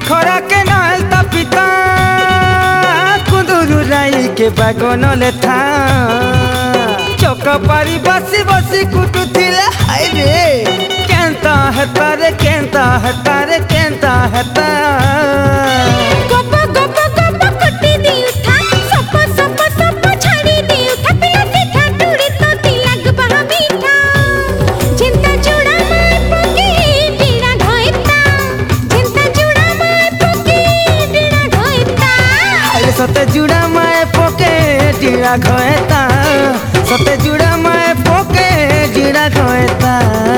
खड़ा के नालता पिता कुंदुरु राई के बागन लेथा चौक पारी बसी बसी कुटुथिले हाय रे केंता हेता रे केंता हेता रे केंता हेता गप गप गप कुटी दी उठा सप सप सप छाड़ी दी उठा पिला सीधा टूड़ी तो तिलक बहा मीठा चिंता जुड़ा माय पोकी डीरा घोइता चिंता जुड़ा माय पोकी डीरा घोइता अरे सते जुड़ा माय पोके डीरा घोइता सते जुड़ा माय पोके डीरा घोइता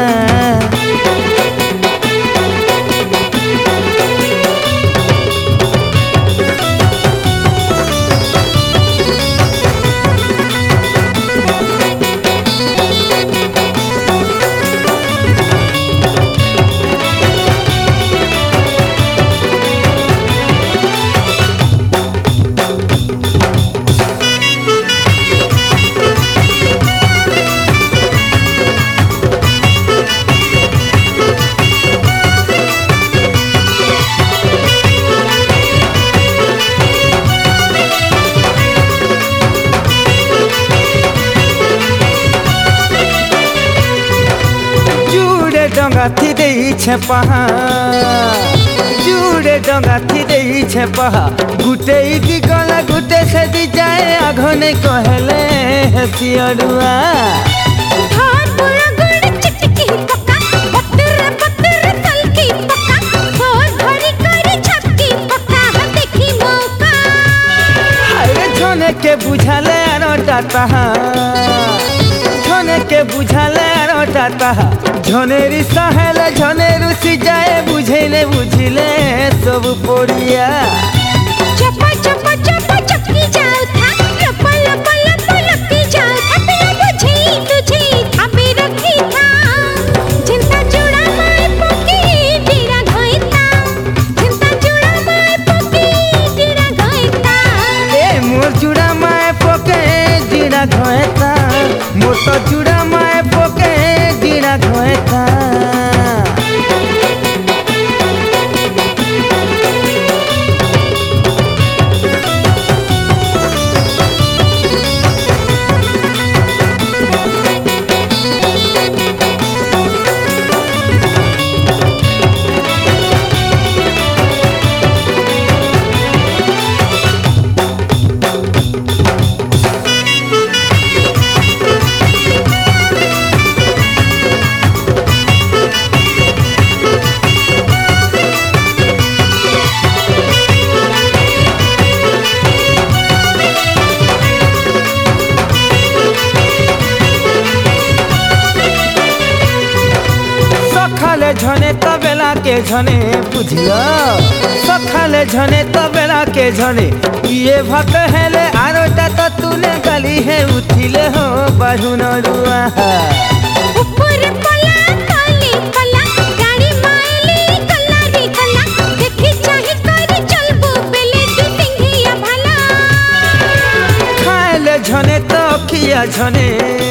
डंगा थी देई छे पहा जुड़े डंगा थी देई छे पहा गुटे की गला गुटे से दी जाए आघने कहले हसियरुआ धार पूरा गुड़ चिटकी पक्का पत्तर पत्तर तलकी पक्का फोर भरी करी छक्की पक्का देखी मौका अरे झोने के बुझाले रोटाता झोने के बुझाले रोटाता झोनेरी सहेले झोनेरु सिजाए बुझेले बुझिले सब पोड़िया चपा चपा चपा चपकी जाओ था लपा लपा लपा लपकी जाओ था बिना बुझी तुझे थापे रखी था चिंता जुड़ा माय पोकी डीरा घोइता चिंता जुड़ा माय पोकी डीरा घोइता ए मोर जुड़ा माय पोके डीरा घोइता मोर तो जुड़ा माय पोके डीरा घोइता सखाले झने तबेला के झने बुझियो सखाले झने तबेला के झने ये भक्त हेले आरोटा तो तूने गली है उठिले हो बाहुन रुआ ऊपर पला काली पला गाड़ी मायली कला रे कला देखी चाहे करे चलबो बेले तू सिंघिया भला खाले झने तो किया झने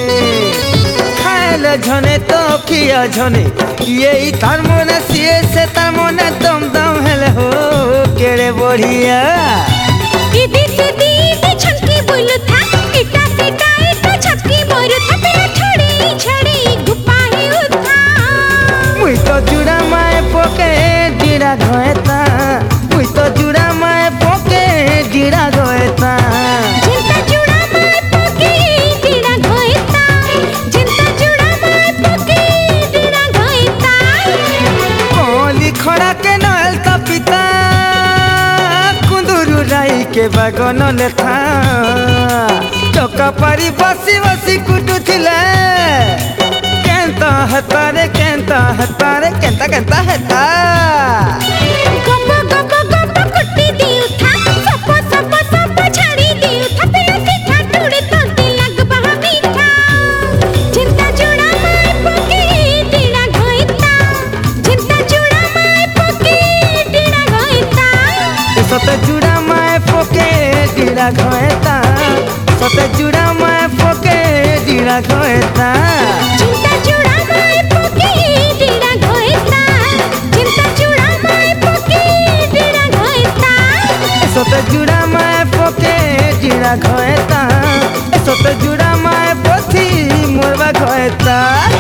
खाले झने तो किया झने ये तार मोने सिए से तार मोने दम दम हेले हो केरे बढ़िया दीदी दीदी छटकी बोलू था इटा सीटा इटा छटकी बोलू था तेरा छड़ी छड़ी गुपाही उठा मुई तो जुड़ा माय पोके डीरा घोएता मुई तो जुड़ा माय पोके डीरा घोएता जिंता जुड़ा माय पोकी डीरा घोइता जिंता जुड़ा माय पोकी डीरा घोइता कोली खड़ा के नालता पिता कुंदुरु राई के बागन लेथा चौका पारी बसी बसी कुटुथिले केंता हेता रे केंता हेता रे केंता केंता हेता गप गप गप कुटी दी उठा सप सप सप छाड़ी दी उठा पिला सीधा टूड़ी तो तिलक बहा मीठा चिंता जुड़ा माय पोकी डीरा घोइता चिंता जुड़ा माय पोकी डीरा घोइता सते जुड़ा माय पोके डीरा घोएता सते जुड़ा माय पोके डीरा घोएता चिंता जुड़ा माय पोकी डीरा घोइता चिंता जुड़ा माय पोकी डीरा এসতে জুড়া মায়ে পকে জিরা ঘয়েতা এসতে জুড়া মায়ে পথি মোরবা ঘয়েতা